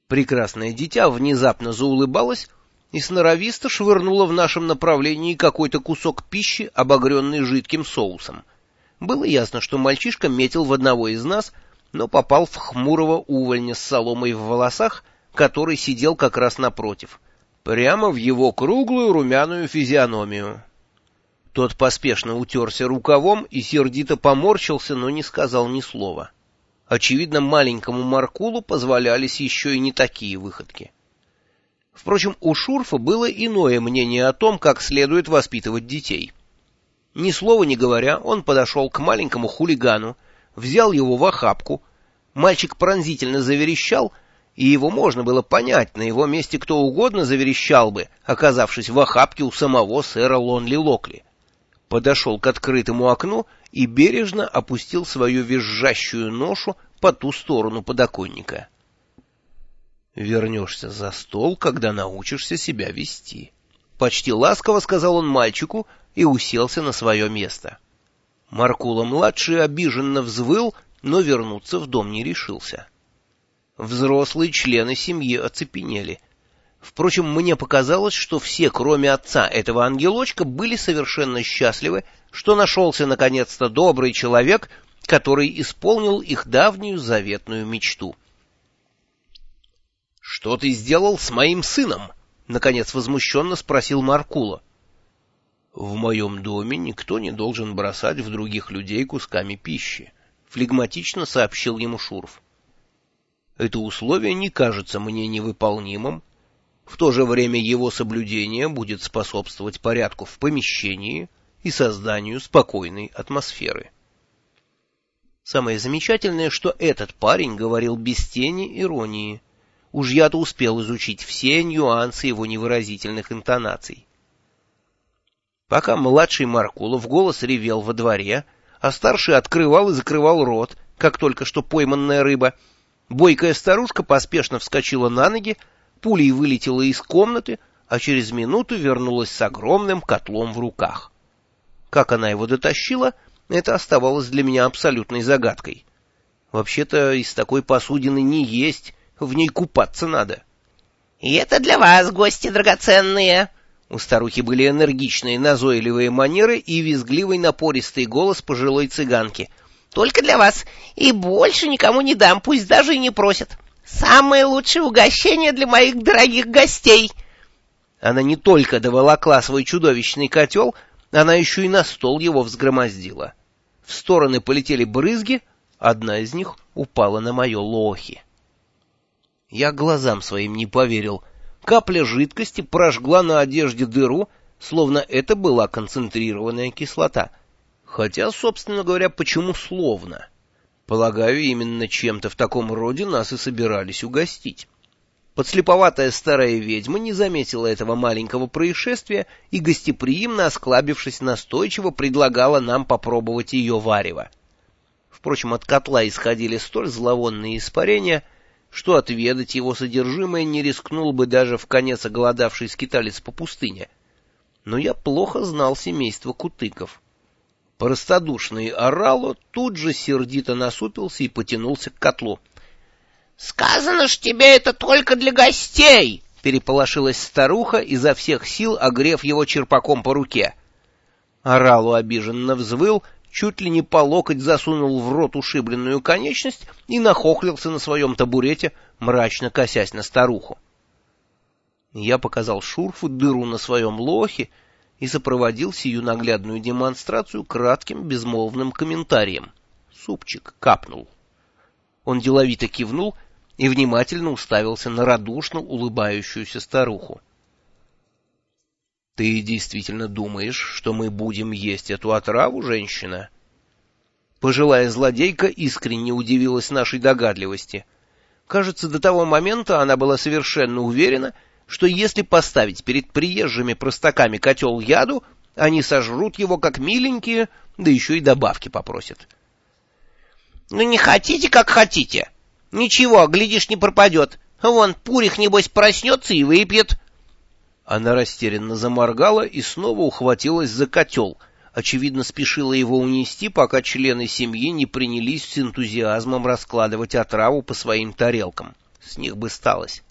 Прекрасное дитя внезапно заулыбалось и сноровисто швырнуло в нашем направлении какой-то кусок пищи, обогренный жидким соусом. Было ясно, что мальчишка метил в одного из нас, но попал в хмурого увольня с соломой в волосах, который сидел как раз напротив, прямо в его круглую румяную физиономию. Тот поспешно утерся рукавом и сердито поморщился, но не сказал ни слова. Очевидно, маленькому Маркулу позволялись еще и не такие выходки. Впрочем, у Шурфа было иное мнение о том, как следует воспитывать детей. Ни слова не говоря, он подошел к маленькому хулигану, взял его в охапку. Мальчик пронзительно заверещал, и его можно было понять, на его месте кто угодно заверещал бы, оказавшись в охапке у самого сэра Лонли Локли. Подошел к открытому окну и бережно опустил свою визжащую ношу по ту сторону подоконника. «Вернешься за стол, когда научишься себя вести», — почти ласково сказал он мальчику и уселся на свое место. Маркула-младший обиженно взвыл, но вернуться в дом не решился. Взрослые члены семьи оцепенели. Впрочем, мне показалось, что все, кроме отца этого ангелочка, были совершенно счастливы, что нашелся наконец-то добрый человек, который исполнил их давнюю заветную мечту. — Что ты сделал с моим сыном? — наконец возмущенно спросил Маркула. — В моем доме никто не должен бросать в других людей кусками пищи, — флегматично сообщил ему Шурф. Это условие не кажется мне невыполнимым. В то же время его соблюдение будет способствовать порядку в помещении и созданию спокойной атмосферы. Самое замечательное, что этот парень говорил без тени иронии. Уж я-то успел изучить все нюансы его невыразительных интонаций. Пока младший Маркула в голос ревел во дворе, а старший открывал и закрывал рот, как только что пойманная рыба, бойкая старушка поспешно вскочила на ноги, пулей вылетела из комнаты, а через минуту вернулась с огромным котлом в руках. Как она его дотащила, это оставалось для меня абсолютной загадкой. Вообще-то из такой посудины не есть, в ней купаться надо. — И это для вас, гости драгоценные! У старухи были энергичные, назойливые манеры и визгливый напористый голос пожилой цыганки. — Только для вас, и больше никому не дам, пусть даже и не просят. Самое лучшее угощение для моих дорогих гостей! Она не только доволокла свой чудовищный котел, она еще и на стол его взгромоздила. В стороны полетели брызги, одна из них упала на мое лохи. Я глазам своим не поверил. Капля жидкости прожгла на одежде дыру, словно это была концентрированная кислота. Хотя, собственно говоря, почему словно? Полагаю, именно чем-то в таком роде нас и собирались угостить. Подслеповатая старая ведьма не заметила этого маленького происшествия и, гостеприимно осклабившись, настойчиво предлагала нам попробовать ее варево. Впрочем, от котла исходили столь зловонные испарения, что отведать его содержимое не рискнул бы даже вконец оголодавший скиталец по пустыне. Но я плохо знал семейство кутыков. Простодушный Орало тут же сердито насупился и потянулся к котлу. — Сказано ж тебе, это только для гостей! — переполошилась старуха, изо всех сил огрев его черпаком по руке. Орало обиженно взвыл, чуть ли не по локоть засунул в рот ушибленную конечность и нахохлился на своем табурете, мрачно косясь на старуху. Я показал Шурфу дыру на своем лохе и сопроводил сию наглядную демонстрацию кратким безмолвным комментарием. Супчик капнул. Он деловито кивнул и внимательно уставился на радушно улыбающуюся старуху. — Ты действительно думаешь, что мы будем есть эту отраву, женщина? Пожилая злодейка искренне удивилась нашей догадливости. Кажется, до того момента она была совершенно уверена, что если поставить перед приезжими простаками котел яду, они сожрут его как миленькие, да еще и добавки попросят. — Ну не хотите, как хотите. Ничего, глядишь, не пропадет. Вон, Пурих, небось, проснется и выпьет. Она растерянно заморгала и снова ухватилась за котел, очевидно, спешила его унести, пока члены семьи не принялись с энтузиазмом раскладывать отраву по своим тарелкам. с них бы сталось.